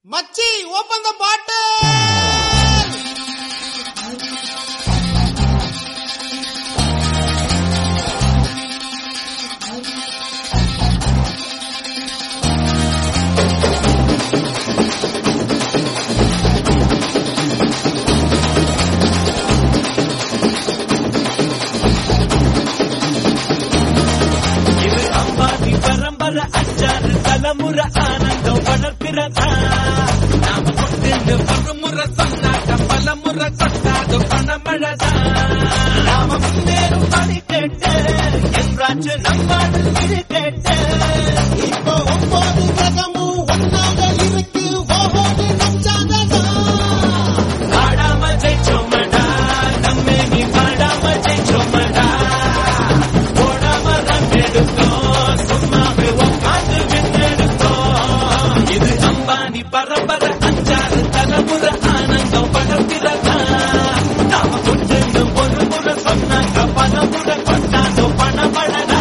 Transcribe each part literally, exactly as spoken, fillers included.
மச்சி open the பாட்டில். இது அம்பாதி பரம்பர அச்சாறு தலைமுற ஆனந்தம் வளர்ப்பிறதா. நாம கொண்டு ஒரு முறை சொன்னாக்க பல முறை கொண்டாது பணமழதா. நாம முன்னேறும் பணி கேட்டு என்றாச்சு நம்மாடு இது கேட்டு. இப்போ ஒன்பது கிரகமும் ஒன்னாக இருக்கு. ஓஹோடு நச்சாததா. ஆடாம ஜெயிச்சோமடா நம்மே நீ பாடாம ஜெயிச்சோமடா. ஓடாம ரன் எடுத்தோம் சும்மாவே உட்காந்து விண்ணெடுத்தோம். இது அம்பானி பரம்பரை அஞ்சாறு தலைமுறை ஆனந்தம் வளர்க்கிறதா. நாம கொண்டு ஒரு முறை சொன்னாக்க பல முறை கொண்டாதோ பணமழடா.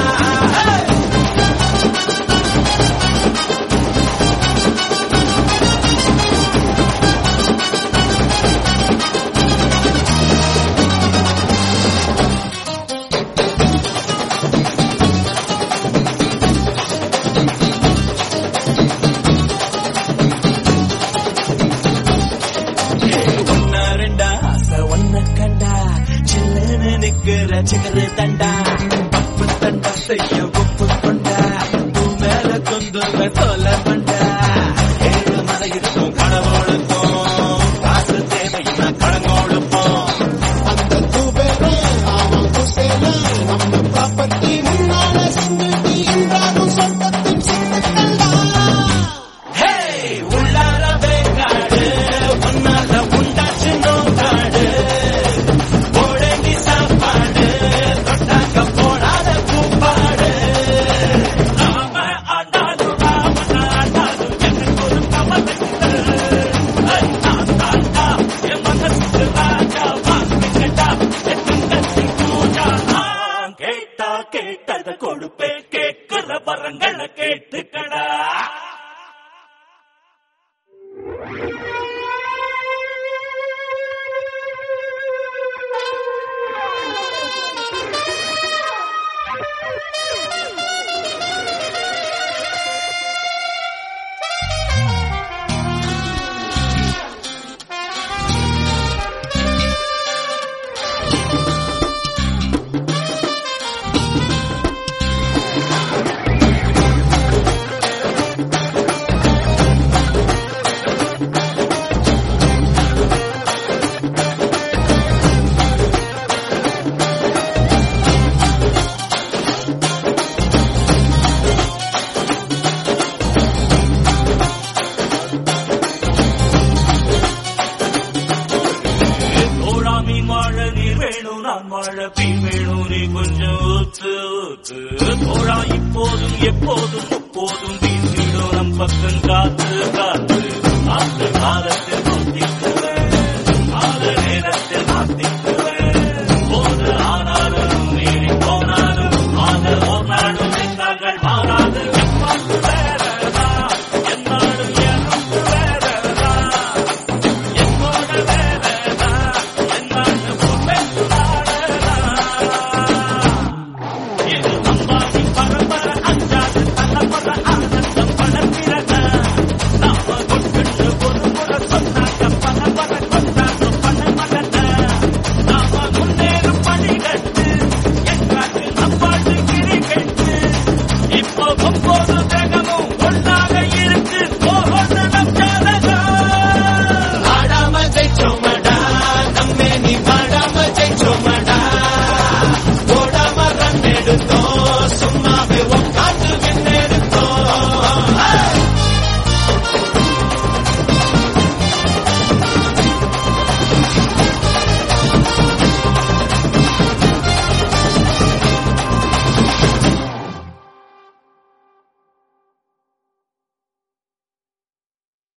ஒன்னா ரெண்டா ஆசை ஒன்ன கண்டா சில்லுன்னு நிக்கிற சிகரு தண்டா. பப்பு தண்டா செய்ய ஒப்பு கொண்டா. பூ மேல கொந்துள்ள சொல்ல பண்டா. ஏழு மலை இருக்கும் கடவுளுக்கும் காசு தேவைன்னா கடங்கோடுப்போம். அந்த குபேரே அவன் குசேலே நம்ம ப்ராப்பர்ட்டி முன்னால சிந்துட்டி என்றாலும் சொந்தத்தின் சின்னக்கல்லா. ஹே உள்ளார வேங்காடு ஒன்னால உண்டாச்சு நோக்காடு. போடங்கி சாப்பாடு தொட்டாக்க போடாத கூப்பாடு. நாம ஆண்டாலும் ராமன் ஆண்டாலும் எனக்கு ஒரு கவலைக்குது. நான் தாண்டா என் மனசுக்கு ராஜா வாங்கிக்கட்டா எத்தி பூஜா. நான் கேட்டா கேட்டத கொடுப்பே கேட்கிற வரங்களை கேட்டுக்கடா. மீன் வாழ நீர் வேணும் நான் வாழ பீன் வேணும் நீ கொஞ்சம் ஊத்து ஊத்து. தோழா இப்போதும் எப்போதும் எப்போதும் வீசிடும் நம் பக்கம் காத்து காத்து.